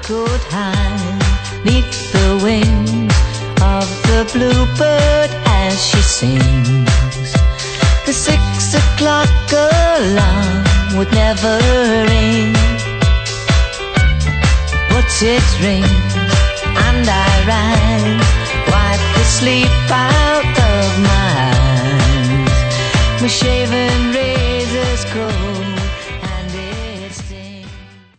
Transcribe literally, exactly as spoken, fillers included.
could hide neath the wings of the bluebird as she sings. The six o'clock alarm would never ring, but it rings and I rise, wipe the sleep out of my eyes. My shade